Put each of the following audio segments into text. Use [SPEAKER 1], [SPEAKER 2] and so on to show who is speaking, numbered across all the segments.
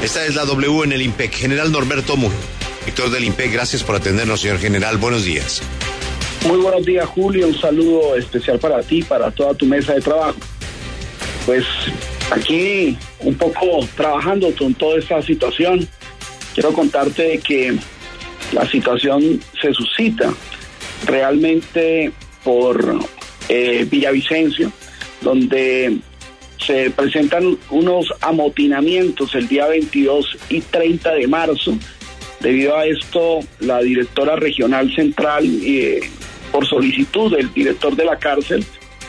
[SPEAKER 1] Esta es la W en el IMPEC. General Norberto Muñoz, director del IMPEC, gracias por atendernos, señor general. Buenos días.
[SPEAKER 2] Muy buenos días, Julio. Un saludo especial para ti, para toda tu mesa de trabajo. Pues aquí un poco trabajando con toda esta situación. Quiero contarte de que la situación se suscita realmente por Villavicencio, donde se presentan unos amotinamientos el día 22 y 30 de marzo. Debido a esto, la directora regional central, por solicitud del director de la cárcel,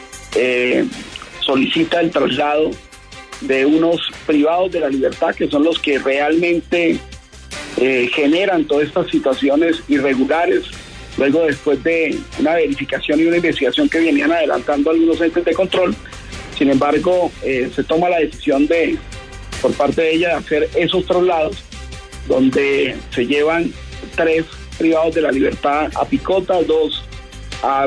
[SPEAKER 2] solicita el traslado de unos privados de la libertad, que son los que realmente generan todas estas situaciones irregulares. Luego, después de una verificación y una investigación que venían adelantando algunos entes de control, sin embargo, se toma la decisión por parte de ella, de hacer esos traslados, donde se llevan 3 privados de la libertad a Picota, 2 a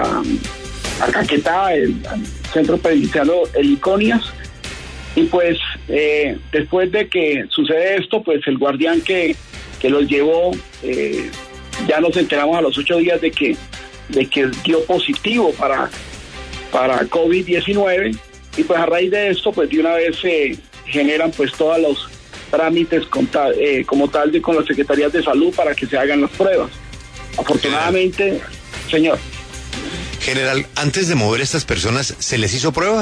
[SPEAKER 2] Caquetá, al centro penitenciario El Iconias. Y pues después de que sucede esto, pues el guardián que los llevó, ya nos enteramos a los 8 días de que dio positivo para COVID-19, y pues a raíz de esto, pues de una vez se generan pues todos los trámites como tal con las secretarías de salud para que se hagan las pruebas. Afortunadamente, señor.
[SPEAKER 1] General, antes de mover a estas personas, ¿se les hizo prueba?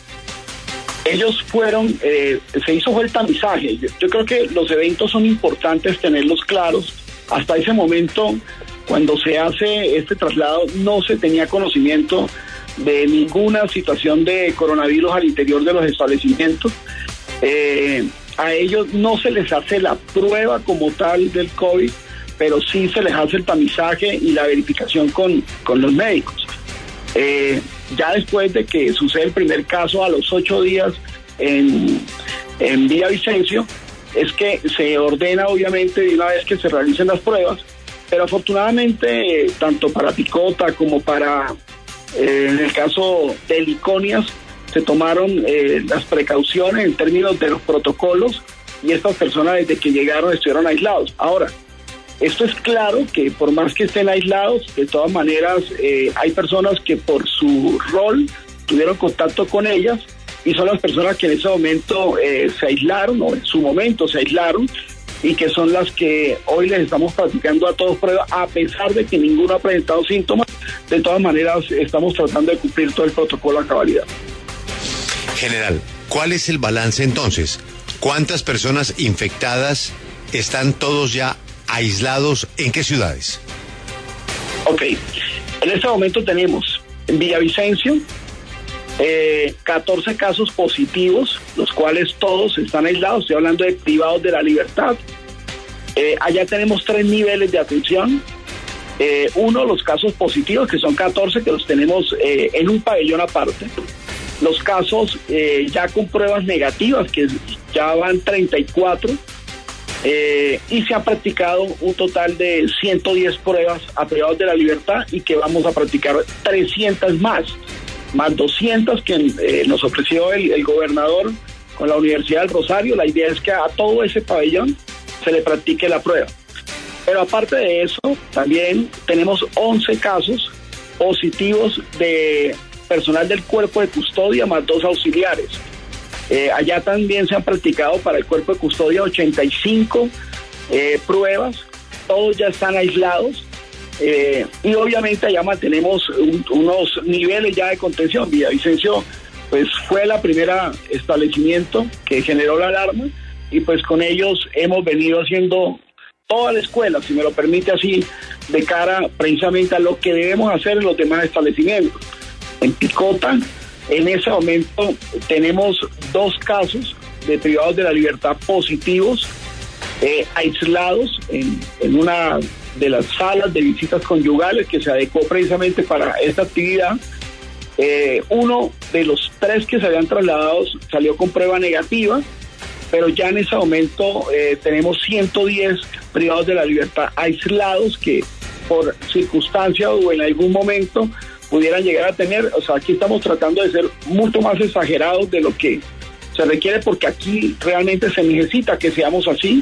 [SPEAKER 2] Ellos fueron, se hizo el tamizaje. Yo creo que los eventos son importantes tenerlos claros. Hasta ese momento, cuando se hace este traslado, no se tenía conocimiento de ninguna situación de coronavirus al interior de los establecimientos. A ellos no se les hace la prueba como tal del COVID, pero sí se les hace el tamizaje y la verificación con los médicos. Ya después de que sucede el primer caso, a los 8 días en Villavicencio, es que se ordena obviamente de una vez que se realicen las pruebas, pero afortunadamente tanto para Picota como para en el caso de Liconias se tomaron las precauciones en términos de los protocolos, y estas personas desde que llegaron estuvieron aislados. Ahora, esto es claro que por más que estén aislados, de todas maneras hay personas que por su rol tuvieron contacto con ellas, y son las personas que en ese momento se aislaron, o en su momento se aislaron, y que son las que hoy les estamos practicando a todos pruebas, a pesar de que ninguno ha presentado síntomas. De todas maneras estamos tratando de cumplir todo el protocolo a cabalidad.
[SPEAKER 1] General, ¿cuál es el balance entonces? ¿Cuántas personas infectadas están todos ya aislados? ¿En qué ciudades?
[SPEAKER 2] Ok, en este momento tenemos en Villavicencio 14 casos positivos, los cuales todos están aislados. Estoy hablando de privados de la libertad. Allá tenemos 3 niveles de atención. Uno, los casos positivos, que son 14, que los tenemos en un pabellón aparte. Los casos ya con pruebas negativas, que ya van 34. Y se ha practicado un total de 110 pruebas a privados de la libertad, y que vamos a practicar 300 más 200 que nos ofreció el gobernador con la Universidad del Rosario. La idea es que a todo ese pabellón se le practique la prueba. Pero aparte de eso, también tenemos 11 casos positivos de personal del cuerpo de custodia, más 2 auxiliares. Allá también se han practicado para el cuerpo de custodia 85 pruebas, todos ya están aislados. Y obviamente allá mantenemos unos niveles ya de contención. Villavicencio pues fue la primera establecimiento que generó la alarma, y pues con ellos hemos venido haciendo toda la escuela, si me lo permite así, de cara precisamente a lo que debemos hacer en los demás establecimientos. En Picota, en ese momento tenemos 2 casos de privados de la libertad positivos, aislados en una de las salas de visitas conyugales que se adecuó precisamente para esta actividad. Uno de los 3 que se habían trasladado salió con prueba negativa, pero ya en ese momento tenemos 110 privados de la libertad aislados que por circunstancia o en algún momento pudieran llegar a tener. O sea, aquí estamos tratando de ser mucho más exagerados de lo que Se requiere porque aquí realmente se necesita que seamos así.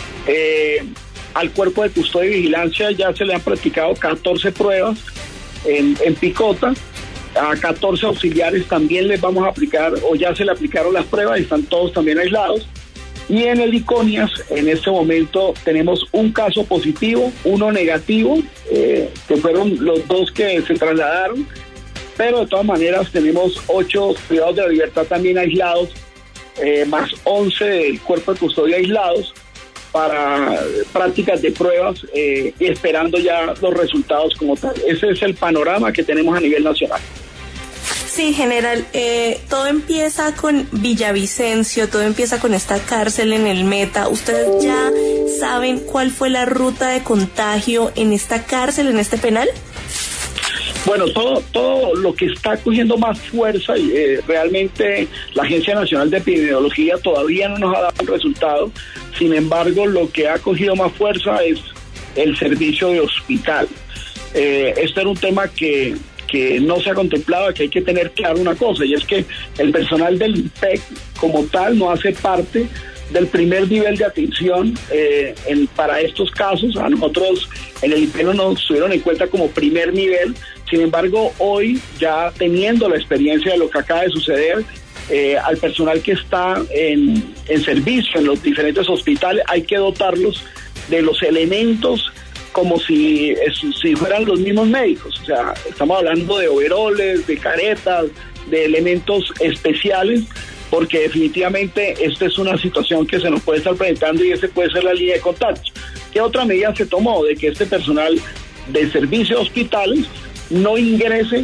[SPEAKER 2] Al cuerpo de custodia y vigilancia ya se le han practicado 14 pruebas en picota. A 14 auxiliares también les vamos a aplicar, o ya se le aplicaron las pruebas y están todos también aislados. Y en el Iconias, en este momento, tenemos un caso positivo, uno negativo, que fueron los dos que se trasladaron, pero de todas maneras tenemos 8 privados de la libertad también aislados, más 11 del cuerpo de custodia aislados, para prácticas de pruebas y esperando ya los resultados como tal. Ese es el panorama que tenemos a nivel nacional.
[SPEAKER 3] Sí, general, todo empieza con Villavicencio, todo empieza con esta cárcel en el Meta. ¿Ustedes ya saben cuál fue la ruta de contagio en esta cárcel, en este penal?
[SPEAKER 2] Bueno, todo lo que está cogiendo más fuerza, realmente la Agencia Nacional de Epidemiología todavía no nos ha dado un resultado. Sin embargo, lo que ha cogido más fuerza es el servicio de hospital. Este era un tema que no se ha contemplado, que hay que tener claro una cosa, y es que el personal del INPEC como tal no hace parte del primer nivel de atención para estos casos. A nosotros en el INPEC no nos tuvieron en cuenta como primer nivel. Sin embargo, hoy, ya teniendo la experiencia de lo que acaba de suceder, al personal que está en servicio en los diferentes hospitales, hay que dotarlos de los elementos como si fueran los mismos médicos. O sea, estamos hablando de overoles, de caretas, de elementos especiales, porque definitivamente esta es una situación que se nos puede estar presentando y ese puede ser la línea de contacto. ¿Qué otra medida se tomó? De que este personal de servicio de hospitales no ingrese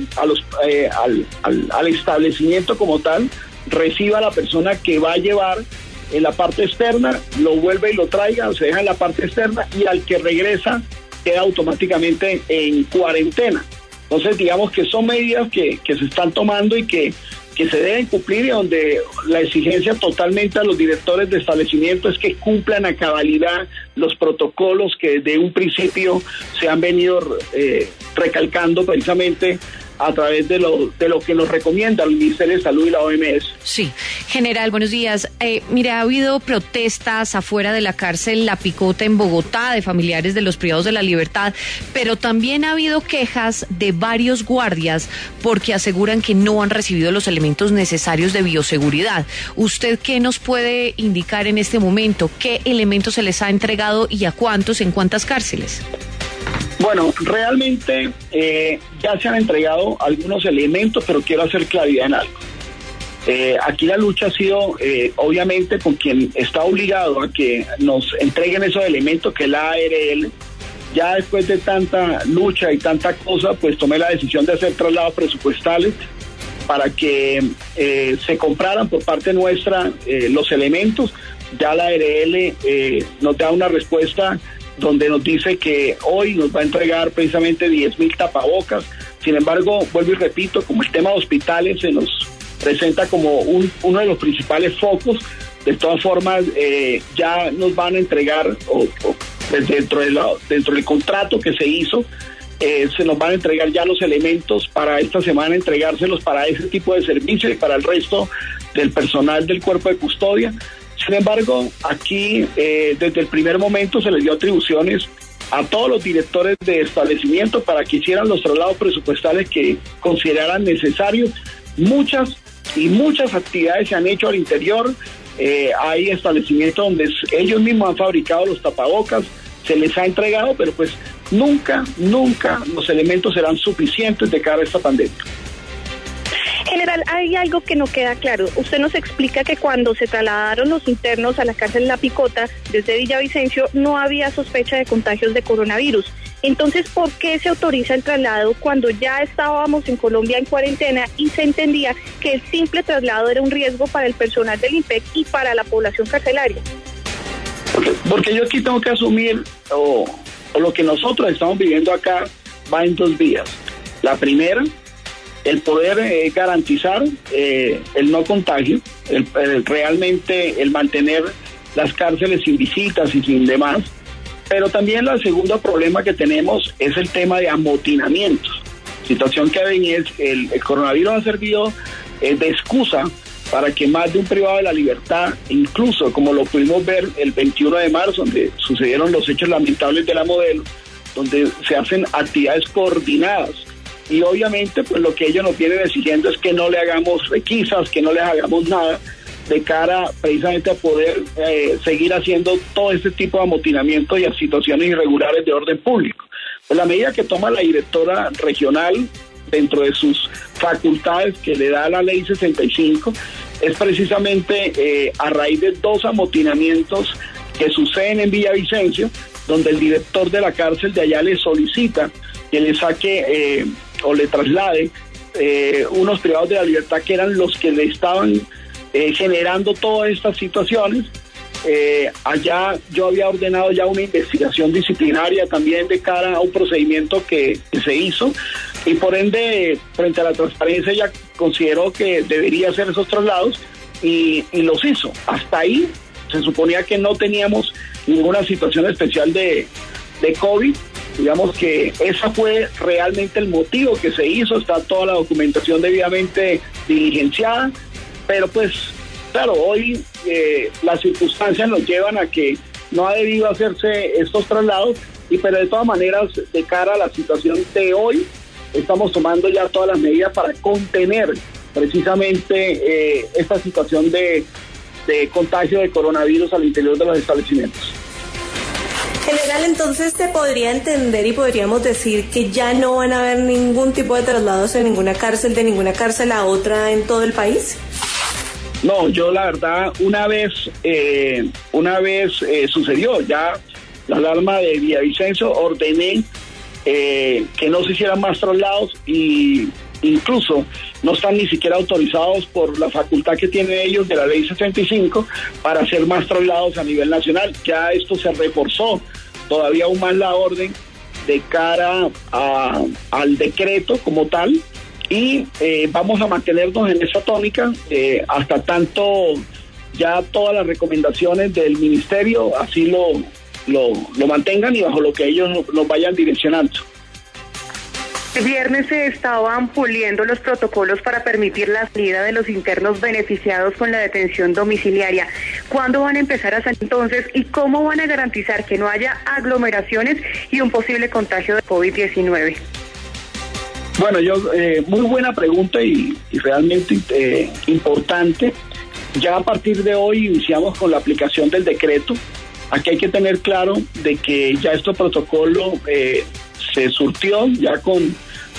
[SPEAKER 2] al establecimiento como tal, reciba a la persona que va a llevar en la parte externa, lo vuelve y lo traiga, se deja en la parte externa, y al que regresa queda automáticamente en cuarentena. Entonces, digamos que son medidas que se están tomando y que se deben cumplir, y donde la exigencia totalmente a los directores de establecimiento es que cumplan a cabalidad los protocolos que desde un principio se han venido recalcando precisamente a través de lo que nos recomienda el Ministerio de Salud y la OMS.
[SPEAKER 4] Sí, general, buenos días. Mire, ha habido protestas afuera de la cárcel La Picota en Bogotá de familiares de los privados de la libertad, pero también ha habido quejas de varios guardias porque aseguran que no han recibido los elementos necesarios de bioseguridad. ¿Usted qué nos puede indicar en este momento? ¿Qué elementos se les ha entregado y a cuántos, en cuántas cárceles?
[SPEAKER 2] Bueno, realmente ya se han entregado algunos elementos, pero quiero hacer claridad en algo. Aquí la lucha ha sido, obviamente, con quien está obligado a que nos entreguen esos elementos, que es la ARL. Ya después de tanta lucha y tanta cosa, pues tomé la decisión de hacer traslados presupuestales para que se compraran por parte nuestra los elementos. Ya la ARL nos da una respuesta donde nos dice que hoy nos va a entregar precisamente 10,000 tapabocas. Sin embargo, vuelvo y repito, como el tema de hospitales se nos presenta como uno de los principales focos, de todas formas ya nos van a entregar, pues dentro del contrato que se hizo, se nos van a entregar ya los elementos para esta semana, entregárselos para ese tipo de servicio y para el resto del personal del cuerpo de custodia. Sin embargo, aquí desde el primer momento se les dio atribuciones a todos los directores de establecimiento para que hicieran los traslados presupuestales que consideraran necesarios. Muchas actividades se han hecho al interior. Hay establecimientos donde ellos mismos han fabricado los tapabocas, se les ha entregado, pero pues nunca los elementos serán suficientes de cara a esta pandemia.
[SPEAKER 5] General, hay algo que no queda claro. Usted nos explica que cuando se trasladaron los internos a la cárcel La Picota desde Villavicencio no había sospecha de contagios de coronavirus. Entonces, ¿por qué se autoriza el traslado cuando ya estábamos en Colombia en cuarentena y se entendía que el simple traslado era un riesgo para el personal del INPEC y para la población carcelaria?
[SPEAKER 2] Porque yo aquí tengo que asumir, o lo que nosotros estamos viviendo acá va en 2 vías. La primera, el poder garantizar el no contagio, realmente el mantener las cárceles sin visitas y sin demás. Pero también el segundo problema que tenemos es el tema de amotinamientos, situación que el coronavirus ha servido de excusa para que más de un privado de la libertad, incluso como lo pudimos ver el 21 de marzo, donde sucedieron los hechos lamentables de la Modelo, donde se hacen actividades coordinadas. Y obviamente pues lo que ellos nos vienen exigiendo es que no le hagamos requisas, que no les hagamos nada de cara precisamente a poder seguir haciendo todo este tipo de amotinamiento y a situaciones irregulares de orden público. Pues la medida que toma la directora regional dentro de sus facultades que le da la ley 65 es precisamente a raíz de 2 amotinamientos que suceden en Villavicencio, donde el director de la cárcel de allá le solicita que le saque o le traslade unos privados de la libertad que eran los que le estaban generando todas estas situaciones. Allá yo había ordenado ya una investigación disciplinaria también de cara a un procedimiento que se hizo, y por ende, frente a la transparencia, ella consideró que debería hacer esos traslados y los hizo. Hasta ahí se suponía que no teníamos ninguna situación especial de COVID. Digamos que ese fue realmente el motivo que se hizo, está toda la documentación debidamente diligenciada, pero pues claro, hoy las circunstancias nos llevan a que no ha debido hacerse estos traslados, pero de todas maneras, de cara a la situación de hoy, estamos tomando ya todas las medidas para contener precisamente esta situación de contagio de coronavirus al interior de los establecimientos.
[SPEAKER 3] General, entonces se podría entender y podríamos decir que ya no van a haber ningún tipo de traslados en ninguna cárcel, de ninguna cárcel a otra en todo el país.
[SPEAKER 2] No, yo la verdad, una vez sucedió ya la alarma de Villavicencio, ordené que no se hicieran más traslados, y incluso no están ni siquiera autorizados por la facultad que tienen ellos de la ley 65 para hacer más traslados a nivel nacional. Ya esto se reforzó todavía aún más la orden de cara al decreto como tal, y vamos a mantenernos en esa tónica hasta tanto ya todas las recomendaciones del ministerio así lo mantengan y bajo lo que ellos nos vayan direccionando.
[SPEAKER 6] El viernes se estaban puliendo los protocolos para permitir la salida de los internos beneficiados con la detención domiciliaria. ¿Cuándo van a empezar a salir entonces y cómo van a garantizar que no haya aglomeraciones y un posible contagio de COVID-19?
[SPEAKER 2] Bueno, muy buena pregunta y realmente importante. Ya a partir de hoy iniciamos con la aplicación del decreto. Aquí hay que tener claro de que ya este protocolo se surtió ya con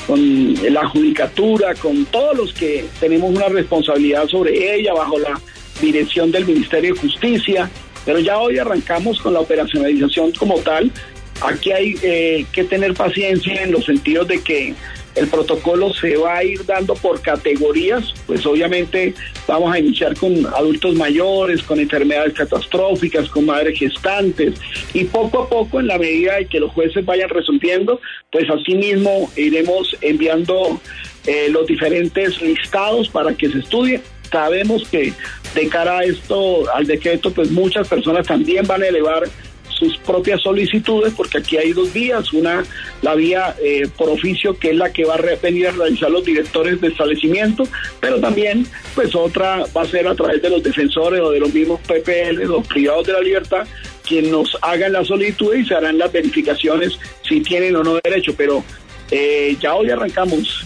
[SPEAKER 2] la judicatura, con todos los que tenemos una responsabilidad sobre ella bajo la dirección del Ministerio de Justicia, pero ya hoy arrancamos con la operacionalización como tal. Aquí hay que tener paciencia en los sentidos de que el protocolo se va a ir dando por categorías, pues obviamente vamos a iniciar con adultos mayores, con enfermedades catastróficas, con madres gestantes, y poco a poco, en la medida de que los jueces vayan resolviendo, pues así mismo iremos enviando los diferentes listados para que se estudie. Sabemos que de cara a esto, al decreto, pues muchas personas también van a elevar sus propias solicitudes, porque aquí hay 2 vías, una, la vía por oficio, que es la que va a venir a realizar los directores de establecimiento, pero también pues otra va a ser a través de los defensores o de los mismos PPL, los privados de la libertad, quien nos hagan la solicitud y se harán las verificaciones si tienen o no derecho, pero ya hoy arrancamos.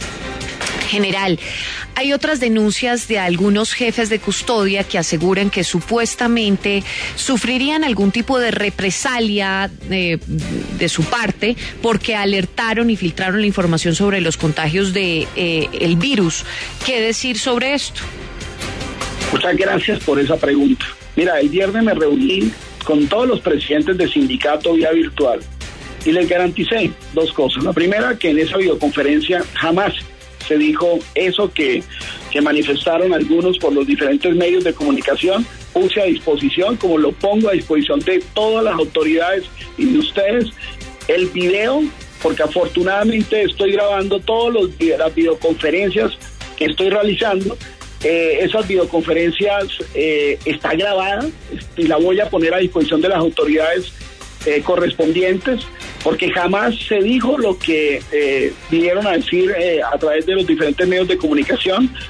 [SPEAKER 4] General, hay otras denuncias de algunos jefes de custodia que aseguran que supuestamente sufrirían algún tipo de represalia de su parte porque alertaron y filtraron la información sobre los contagios de el virus. ¿Qué decir sobre esto?
[SPEAKER 2] Muchas gracias por esa pregunta. Mira, el viernes me reuní con todos los presidentes de sindicato vía virtual y les garanticé 2 cosas. La primera, que en esa videoconferencia jamás se dijo eso que manifestaron algunos por los diferentes medios de comunicación. Puse a disposición, como lo pongo a disposición de todas las autoridades y de ustedes, el video, porque afortunadamente estoy grabando todas las videoconferencias que estoy realizando. Esas videoconferencias está grabada y la voy a poner a disposición de las autoridades correspondientes, porque jamás se dijo lo que vinieron a decir a través de los diferentes medios de comunicación.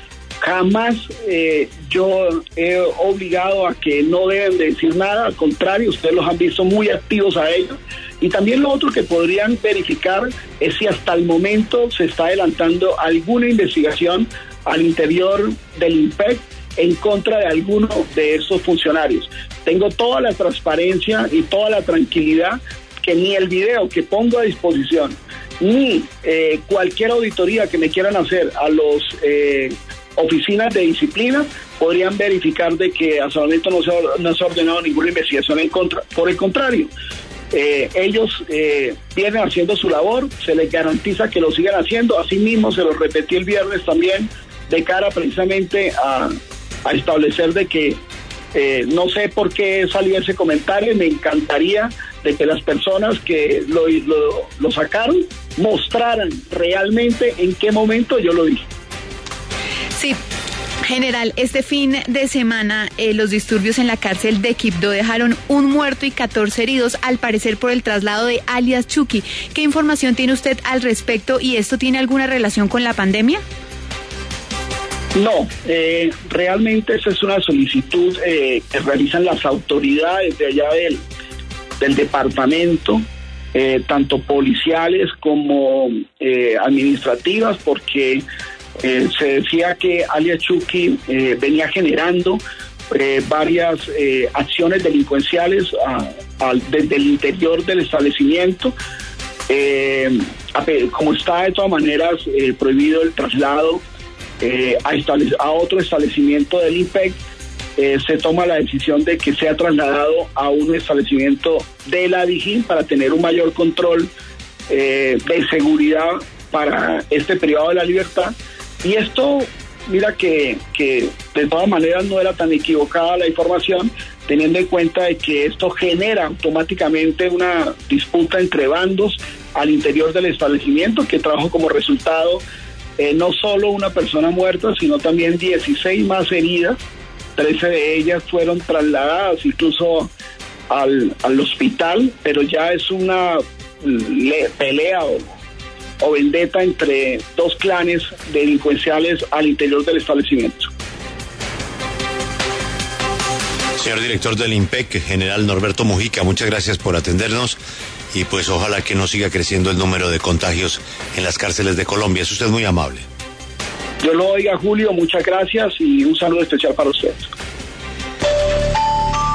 [SPEAKER 2] Jamás yo he obligado a que no deben de decir nada, al contrario, ustedes los han visto muy activos a ellos. Y también lo otro que podrían verificar es si hasta el momento se está adelantando alguna investigación al interior del INPEC en contra de alguno de estos funcionarios. Tengo toda la transparencia y toda la tranquilidad que ni el video que pongo a disposición, ni cualquier auditoría que me quieran hacer a los oficinas de disciplina podrían verificar de que hasta el momento no se ha ordenado ninguna investigación en contra. Por el contrario, ellos vienen haciendo su labor, se les garantiza que lo sigan haciendo. Asimismo, se lo repetí el viernes también, de cara precisamente a establecer de que no sé por qué salió ese comentario. Me encantaría de que las personas que lo sacaron mostraran realmente en qué momento yo lo dije.
[SPEAKER 7] Sí. General, este fin de semana los disturbios en la cárcel de Quibdó dejaron un muerto y 14 heridos, al parecer por el traslado de alias Chucky. ¿Qué información tiene usted al respecto y esto tiene alguna relación con la pandemia?
[SPEAKER 2] No, realmente esa es una solicitud que realizan las autoridades de allá del departamento, tanto policiales como administrativas, porque se decía que alias Chucky venía generando varias acciones delincuenciales desde el interior del establecimiento. Como está de todas maneras prohibido el traslado a otro establecimiento del INPEC, se toma la decisión de que sea trasladado a un establecimiento de la DIJÍN para tener un mayor control de seguridad para este privado de la libertad. Y esto, mira que de todas maneras no era tan equivocada la información, teniendo en cuenta de que esto genera automáticamente una disputa entre bandos al interior del establecimiento, que trajo como resultado no solo una persona muerta, sino también 16 más heridas. 13 de ellas fueron trasladadas incluso al hospital, pero ya es una pelea o vendetta entre dos clanes delincuenciales al interior del establecimiento.
[SPEAKER 1] Señor director del INPEC, general Norberto Mujica, muchas gracias por atendernos y pues ojalá que no siga creciendo el número de contagios en las cárceles de Colombia. Es usted muy amable.
[SPEAKER 2] Yo lo oiga, Julio, muchas gracias y un saludo especial para ustedes.